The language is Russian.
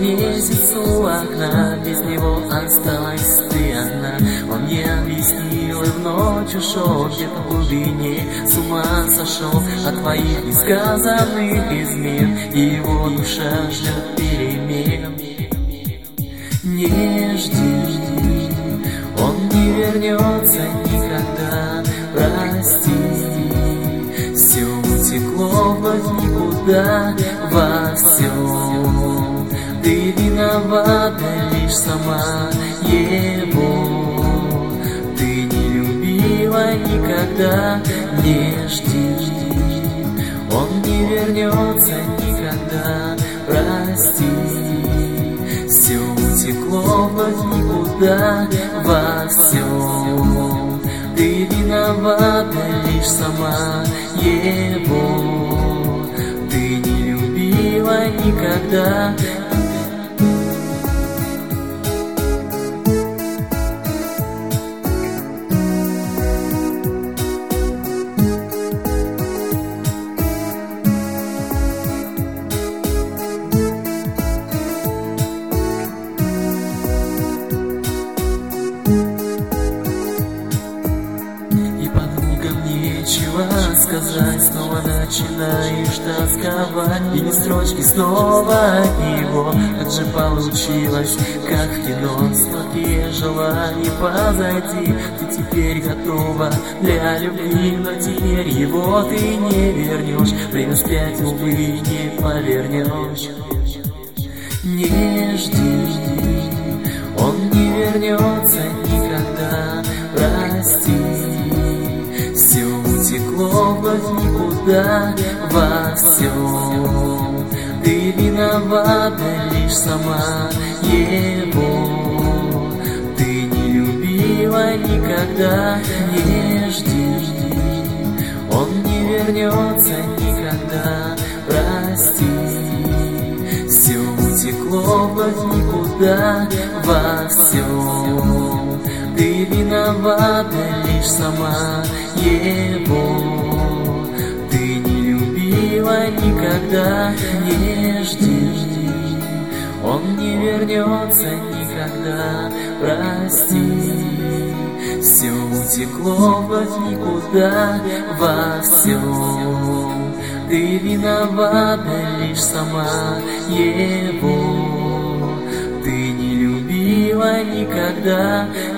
месяц у окна, без него осталась ты одна. Он не объяснил, и в ночь ушел где-то в глубине, с ума сошел от твоих несказанных измен, и его душа ждет перемен. Не жди, он не вернется никогда, прости. Все утекло вновь никуда, во всем ты виновата лишь сама его. Ты не любила никогда, не жди, он не вернется никогда, прости. Все утекло вновь никуда, во всем ты виновата лишь сама его. Ты не любила никогда. Нечего сказать, снова начинаешь тосковать, и ни строчки снова от него. Так же получилось, как в кино, сладкие желания позади. Ты теперь готова для любви, но теперь его ты не вернешь. Время вспять, увы, не повернешь. Не жди, он не вернется никогда, прости. Все утекло вновь никуда, во всем ты виновата лишь сама его. Ты не любила никогда, не жди, он не вернется никогда, прости. Все утекло вновь никуда, во всем ты виновата лишь сама его. Ты не любила никогда, не жди, он не вернется никогда, прости. Все утекло вновь никуда, во всем ты виновата лишь сама его. Ты не любила никогда,